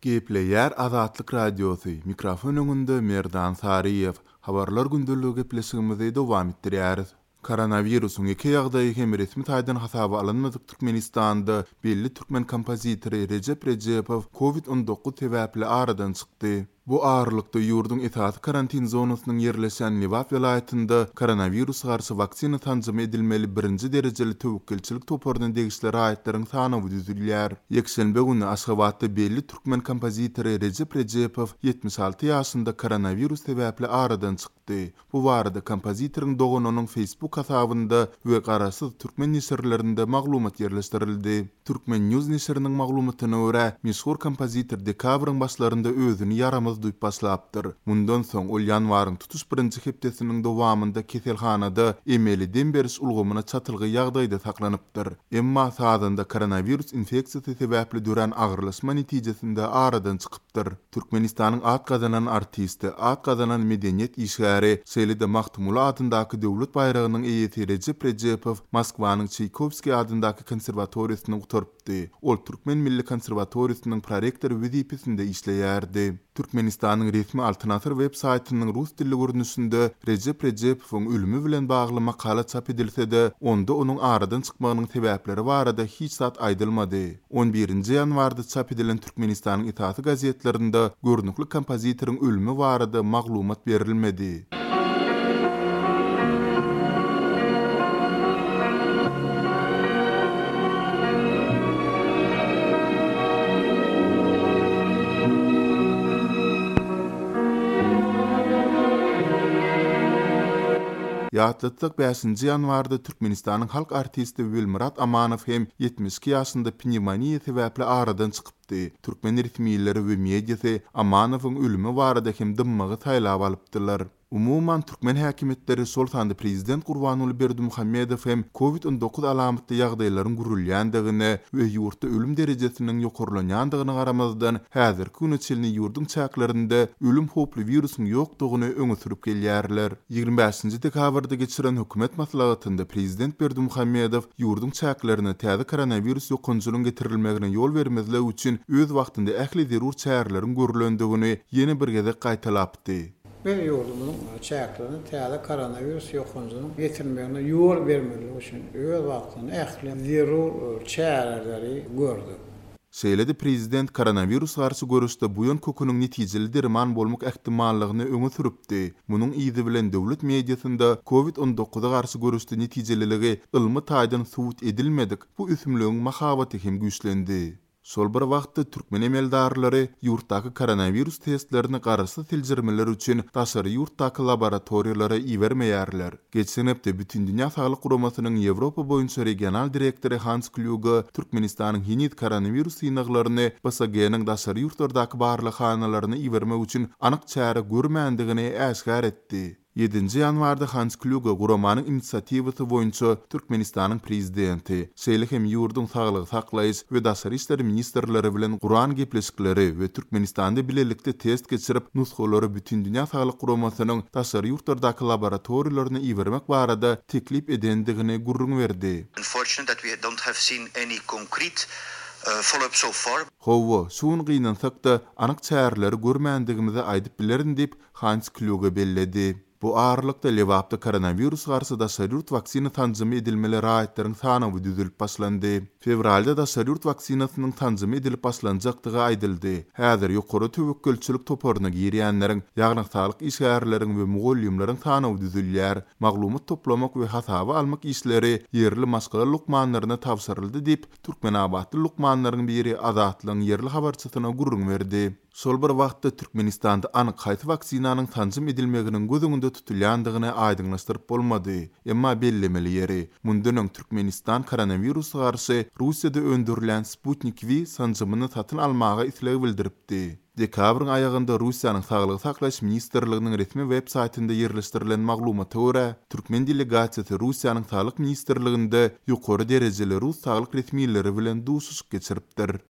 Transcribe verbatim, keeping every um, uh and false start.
Gepleyer Azatlyk Radiosu mikrofon öňünde Merdan Sariyev habarlar gündüllügi gepleşigimizi dowam etdirýäris. Koronawirusyň iki ýagdaýy hem resmi taýdan hasaba alınmadyk Türkmenistanda belli türkmen kompozitory Recep Rejepow covid on dokuz sebäpli aradan çykdy. Bu ağırlıkta yurdun esasy karantin zonasynyň ýerleşen Livat vilayetinde koronavirus garşy vaksina tanzym edilmeli birinci derejeli töwekkelçilik toparynyň degişleri aýtlaryň sany düzülýär. Ýekşenbe güni Aşgabatda belli türkmen kompozitory Recep Rejepow yetmiş alty ýaşynda koronavirus sebäpli aradan çykdy. Bu barada kompozitoryň doganynyň Facebook hasabynda we garaşsyz türkmen nisirlerinde maglumat ýerleşdirildi. Türkmen News nisiriniň maglumatyna görä, meşhur kompozitor dekabryň başlarynda özüni ýaramaz duýup başlapdyr. Mundan soň ol ýanwaryň tutuş birinji hepdesiniň dowamynda keselhanada emeli beriş ulgamyna çatylgy ýagdaýda saklanypdyr. Emma sadynda koronavirus infeksiýasy sebäpli duran agyrlaşma netijesinde aradan çykypdyr. Türkmenistanyň at gazanan artisti, at gazanan medeniýet işgäri Selide Mahtumula adyndaky döwlet bayragynyň eýeti Recep Rejepow Moskwanyň Çaykovski adyndaky konserwatoriýasyna oturypdy. Ol Türkmen Milli Konserwatoriýasynyň prorektory wezipesinde işleýärdi. Türkmenistanyň resmi Alternatyw web saýtynyň rus dilli görnüşinde Recep Rejepowyň ölümi bilen bagly makala çap edilse-de, onda onuň aradan çykmagynyň sebäpleri barada hiç zat aýdylmady. on birinji ýanwarda çap edilen Türkmenistanyň itaty gazetlerinde görnükli kompozitoryň ölümi barada maglumat berilmedi. Ýatlytyk beşinji ýanwarda Türkmenistanyň halk artisti Wilmurat Amanow hem yetmiş iki ýaşynda pneumonia sebäpli aradan çykypdy. Türkmen resmiýetleri we mediýasy Amanowyň ölümi barada hem dymmagy taýlap alypdylar. Umuman Türkmen häkimetleri sol sanda prezident Gurbanuly Berdimuhammedow hem covid on dokuz alamatly ýagdaýlaryň gürülýändigine we ýurtda ölüm derejesiniň ýokarlanýandygyna garamazdan häzirki güne çelni ýurdun çäklerinde ölüm hoply virusyň ýokdugyny öňe sürüp gelýärler. ýygrimi beşinji dekabrda geçiren hökümet maslahatynda prezident Berdimuhammedow ýurdun çäklerine täze koronavirus ýokunjulygyň getirilmegine ýol bermezlik üçin öz wagtynda ähli zerur çäreleriň görülendigini ýene bir gezek gaýtalapdy. Ben yurdumuzun çäklerini täze koronavirus ýokunjulygyny getirmegine ýol bermeli üçin öz wagtyny ähli zerur çäreleri gördü. Şeýledi prezident koronavirus garşy görüşde bu ýön köküniň netijeli derman bolmak ähtimallygyny öňe sürüpdi. Munyň ýyzy bilen döwlet mediýasynda covid on dokuza garşy görüşde netijeliligi ilmi taýdan subut edilmedik. Bu üsümlüğün mahabaty hem güýçlendi. Sol bir wagtda türkmen emeldarlary ýurtdaky koronavirus testlerini garaşsyz siljirmeler üçin daşary ýurtdaky laboratoriýalara iwermeýärler. Geçen hepde bütün dünýä saglyk guramasynyň Ýewropa boýunça regional direktori Hans Kluge Türkmenistanyň hinit koronavirus ýygnaglaryny B S G-niň daşary ýurtlardaky barlykhanalarına iwermek üçin anyk çäre görmändigini äşgär etdi. yedinji ýanwarda Hans Kluge guramanyň inisiatiwaty boýunça Türkmenistanyň prezidenti, şeýle hem ýurdun saglygy saklaýyş we daşary işleri ministrleri bilen guran gepleşikleri we Türkmenistanda bilelikde test geçirip nusxalary bütün dünýä saglyk guramasynyň daşary ýurtlardaky laboratoriýalaryna iwermek barada teklip edendigini gurrun berdi. Unfortunate that we don't have seen any concrete uh, follow-up so far. Howa, şuň gynansak-da anyk çäreleri görmändigimizi aýdyp bilerin dip Hans Kluge belledi. Bu ağırlıkta Lewapda koronavirus garşy daşary ýurt vaksina tanzymy edilmeleri aýtlaryň sany düzülip başlandy. Fevralda daşary ýurt vaksinasynyň tanzymy edilip başlanjakdygy aýdyldy. Häzir ýokary töwekkelçilik toparyna girýänleriň, ýagny saglyk işgärleriň we mugallimleriň sany düzülýär. Maglumat toplamak we hasaba almak işleri yerli maskala lukmanlaryna tawsyryldy dip Türkmenabatly lukmanlaryň biri Azatlyň yerli habarçysyna gurrun berdi. Sol bir wagtda Türkmenistanda anyk haýsy vaksinanyň tanzym edilmeginiň gözüňde tutulýandygyny aýdyňlaşdyryp bolmady. Emma bellemeli ýeri, mundan Türkmenistan koronavirus garşy Russiýada öndürilen Sputnik V sanjymyny satyn almaga isleg bildiripdi. Dekabryň aýagynda Russiýanyň saglyk saklaş ministrliginiň resmi web saýtynda ýerleşdirilen maglumata görä, Türkmen delegasiýasy Russiýanyň saglyk ministrliginde ýokary derejeli rus saglyk resmiýetleri bilen duşuş geçiripdir.